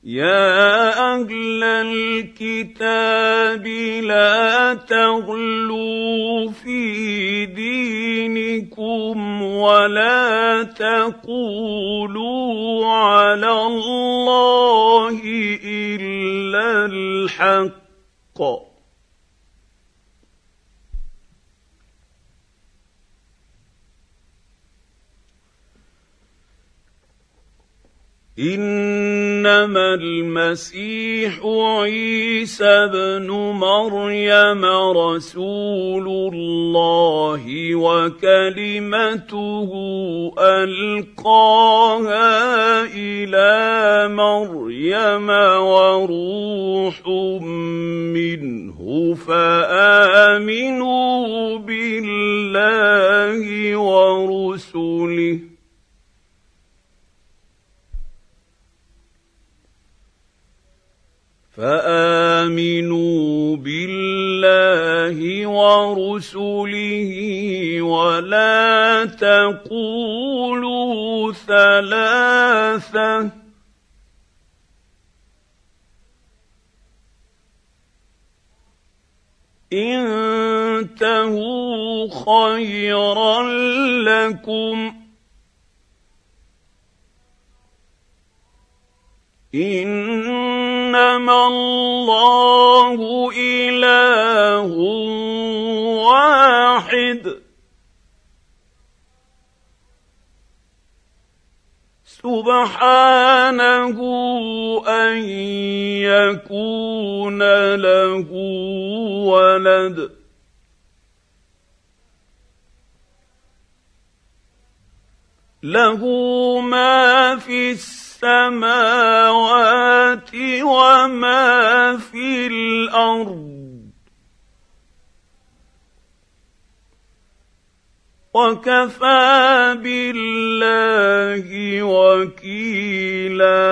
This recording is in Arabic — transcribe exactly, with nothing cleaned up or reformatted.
يا أهل الكتاب لا تغلوا في دينكم ولا تقولوا على الله إلا الحق إنما المسيح عيسى ابن مريم رسول الله وكلمته ألقاها إلى مريم وروح منه فآمنوا بالله ورسله فآمنوا بالله ورسله ولا تقولوا ثلاثة انتهوا خيرا لكم إنما الله إله واحد سبحانه أن يكون له ولد له ما في السماوات وما في الأرض وكفى بالله وكيلا